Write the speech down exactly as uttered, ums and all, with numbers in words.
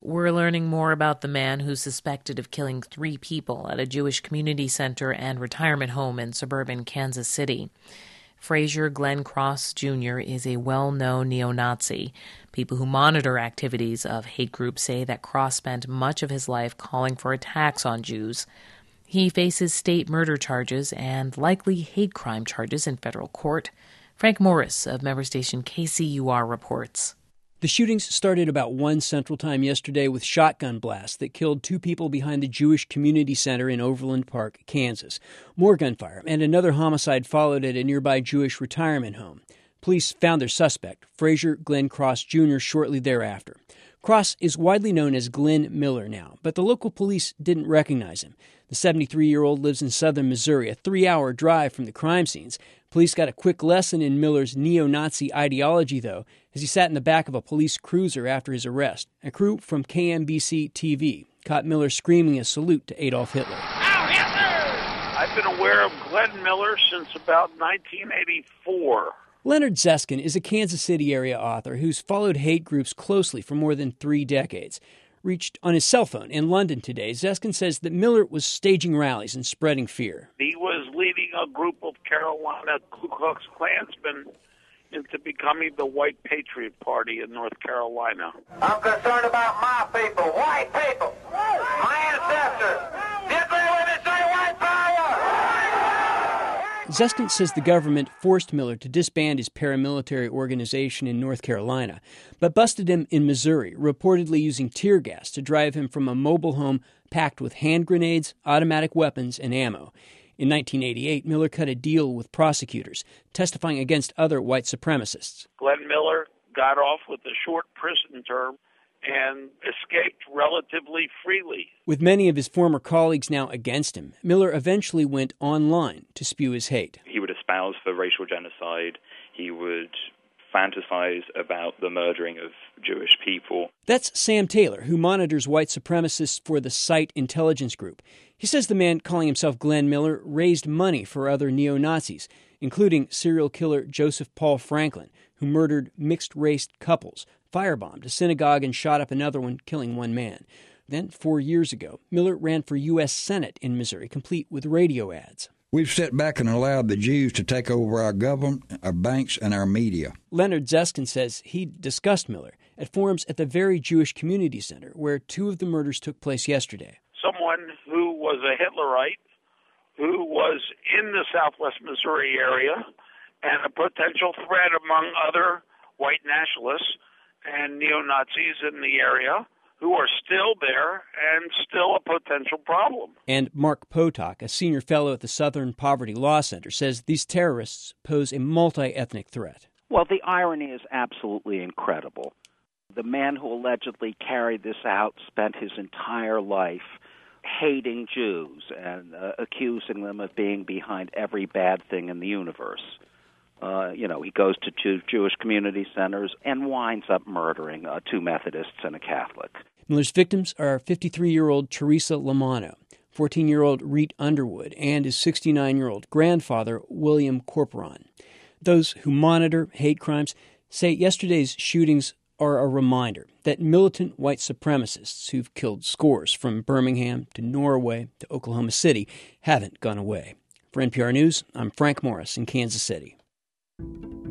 We're learning more about the man who's suspected of killing three people at a Jewish community center and retirement home in suburban Kansas City. Frazier Glenn Cross Junior is a well-known neo-Nazi. People who monitor activities of hate groups say that Cross spent much of his life calling for attacks on Jews. He faces state murder charges and likely hate crime charges in federal court. Frank Morris of member station K C U R reports. The shootings started about one Central Time yesterday with shotgun blasts that killed two people behind the Jewish Community Center in Overland Park, Kansas. More gunfire and another homicide followed at a nearby Jewish retirement home. Police found their suspect, Frazier Glenn Cross Junior, shortly thereafter. Cross is widely known as Glenn Miller now, but the local police didn't recognize him. The seventy-three-year-old lives in southern Missouri, a three-hour drive from the crime scenes. Police got a quick lesson in Miller's neo-Nazi ideology, though, as he sat in the back of a police cruiser after his arrest. A crew from K M B C T V caught Miller screaming a salute to Adolf Hitler. Heil Hitler! I've been aware of Glenn Miller since about nineteen eighty-four. Leonard Zeskin is a Kansas City area author who's followed hate groups closely for more than three decades. Reached on his cell phone in London today, Zeskin says that Miller was staging rallies and spreading fear. He was leading a group of Carolina Ku Klux Klansmen into becoming the White Patriot Party in North Carolina. I'm concerned about my people, white people, my ancestors. Did they when they say white power? Zeskin says the government forced Miller to disband his paramilitary organization in North Carolina, but busted him in Missouri, reportedly using tear gas to drive him from a mobile home packed with hand grenades, automatic weapons, and ammo. In nineteen eighty-eight, Miller cut a deal with prosecutors, testifying against other white supremacists. Glenn Miller got off with a short prison term and escaped relatively freely. With many of his former colleagues now against him, Miller eventually went online to spew his hate. He would espouse for racial genocide. He would fantasize about the murdering of Jewish people. That's Sam Taylor, who monitors white supremacists for the Site Intelligence Group. He says the man calling himself Glenn Miller raised money for other neo-Nazis, including serial killer Joseph Paul Franklin, who murdered mixed-race couples, firebombed a synagogue, and shot up another one, killing one man. Then, four years ago, Miller ran for U S Senate in Missouri, complete with radio ads. We've sat back and allowed the Jews to take over our government, our banks, and our media. Leonard Zeskin says he discussed Miller at forums at the very Jewish Community Center, where two of the murders took place yesterday. Someone who was a Hitlerite, who was in the southwest Missouri area, and a potential threat among other white nationalists and neo-Nazis in the area, who are still there and still a potential problem. And Mark Potok, a senior fellow at the Southern Poverty Law Center, says these terrorists pose a multi-ethnic threat. Well, the irony is absolutely incredible. The man who allegedly carried this out spent his entire life hating Jews and uh, accusing them of being behind every bad thing in the universe. Uh, you know, he goes to two Jewish community centers and winds up murdering uh, two Methodists and a Catholic. Miller's victims are fifty-three-year-old Teresa Lamano, fourteen-year-old Reet Underwood, and his sixty-nine-year-old grandfather, William Corporon. Those who monitor hate crimes say yesterday's shootings are a reminder that militant white supremacists who've killed scores from Birmingham to Norway to Oklahoma City haven't gone away. For N P R News, I'm Frank Morris in Kansas City.